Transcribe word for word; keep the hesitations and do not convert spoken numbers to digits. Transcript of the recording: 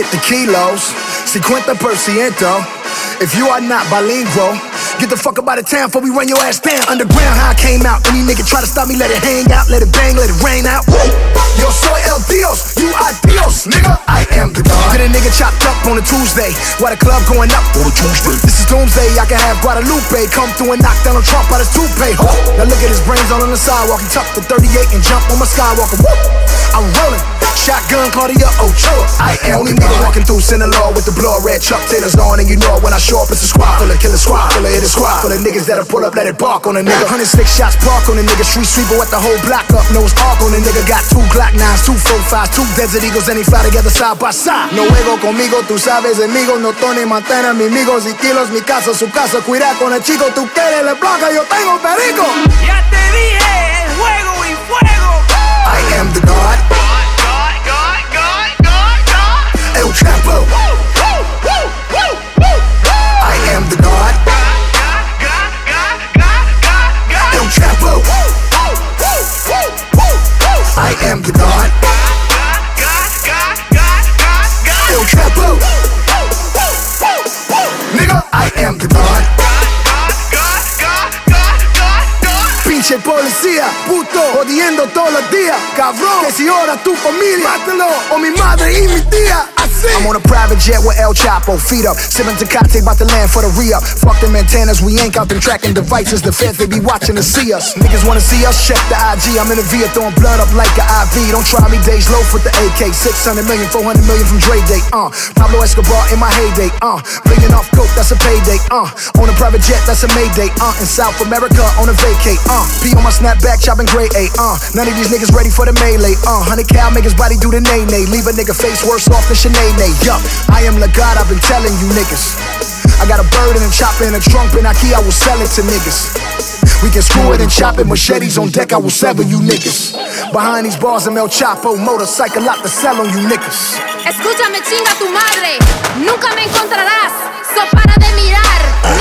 the kilos, fifty por ciento. If you are not bilingual, get the fuck up out of town before we run your ass down. Underground, how I came out. Any nigga try to stop me, let it hang out, let it bang, let it rain out. Yo soy el Dios, you are Dios, nigga. I am the God. Get a nigga chopped up on a Tuesday, while the club going up on a Tuesday. This is doomsday, I can have Guadalupe come through and knock down a Trump out his toupee. Now look at his brains all on the sidewalk. He tucked the thirty-eight and jump on my Skywalker. Woo! I'm rolling. Shotgun Claudia Ochoa. I am only nigga walking through Sinaloa with the blood red Chuck Taylors on, and you know when I show up it's a squad full of killer squad full of hit a squad full of niggas that'll pull up, let it bark on a nigga. Hundred six shots park on a nigga, street sweeper with the whole block up, nose arc on a nigga. Got two Glock nines, two four fives, two Desert Eagles, and they fly together side by side. No juego conmigo, tú sabes, amigo. No Tony Montana, mi amigos y kilos, mi casa, su casa. Cuida con el chico, tú quieres la placa, yo tengo perico. Ya te dije, el juego y fuego. I am the God. El Chapo. I am the God. El Chapo. I am the God. El Chapo. Nigga, I am the God. Pinche policía, puto, jodiendo todos los días. Cabrón, que si ora tu familia, mátalo, o mi madre y mi tía. I'm on a private jet with El Chapo, feet up, sipping Tecate, bout to land for the re-up. Fuck them antennas, we ain't out them tracking devices. The feds, they be watching to see us. Niggas wanna see us, check the I G. I'm in the V, throwing blood up like an I V. Don't try me, days low with the A K. six hundred million, four hundred million from Dre Day. Uh, Pablo Escobar in my heyday. Uh, bringing off coke, that's a payday. Uh, on a private jet, that's a Mayday. Uh, in South America, on a vacate. Uh, P on my snapback, chopping grade A. Uh, none of these niggas ready for the melee. Uh, hundred cal make his body do the nay-nay. Leave a nigga face worse off than Sinead. Yup, I am the God, I've been telling you niggas. I got a bird and a chopper and a trunk in Ikea, I will sell it to niggas. We can screw it and chop it, machetes on deck, I will sever you niggas. Behind these bars I'm El Chapo, motorcycle lot to sell on you niggas. Escúchame, chinga tu madre, nunca me encontrarás, so para de mirar.